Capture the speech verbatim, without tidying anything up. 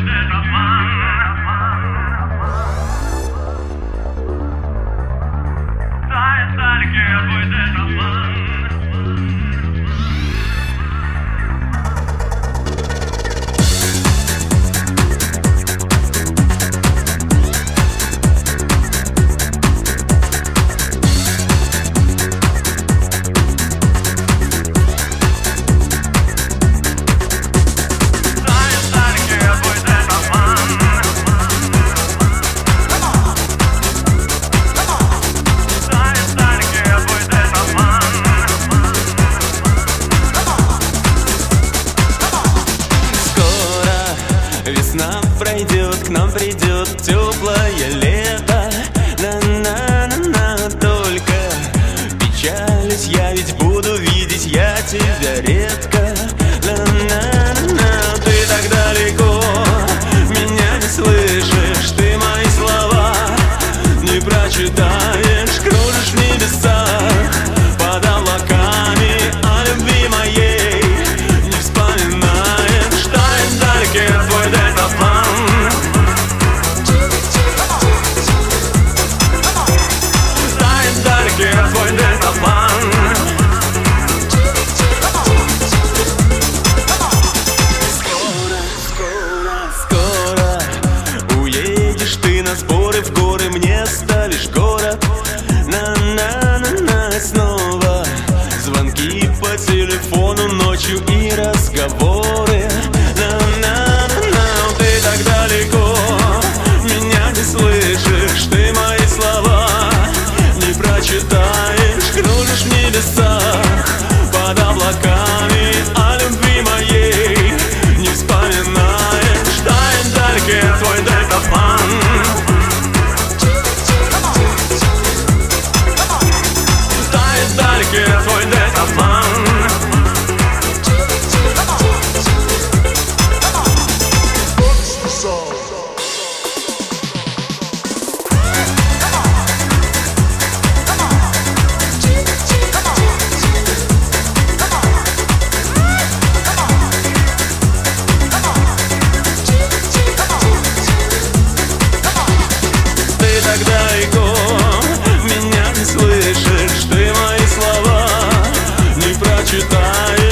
Весна пройдет, к нам придет теплое лето. На-на-на-на, только печалюсь я, ведь буду видеть я тебя редко. На-на-на-на, ты так далеко, меня не слышишь, ты мои слова не прочитаешь, кружишь в небесах под облаками, о любви моей не вспоминаешь. Тает вдалеке твой дельтаплан, тает вдалеке твой дельтаплан. Сборы в горы, мне ставишь город. На-на-на-на, снова звонки по телефону ночью и разговоры. На-на-на-на, ты так далеко, меня не слышишь, ты мои слова не прочитаешь, кружишь в небесах под облаками, о любви моей не вспоминаешь. Тает вдалеке твой дельтаплан, твой дельтаплан. Ты так далеко, меня не слышишь, ты мои слова не прочитаешь.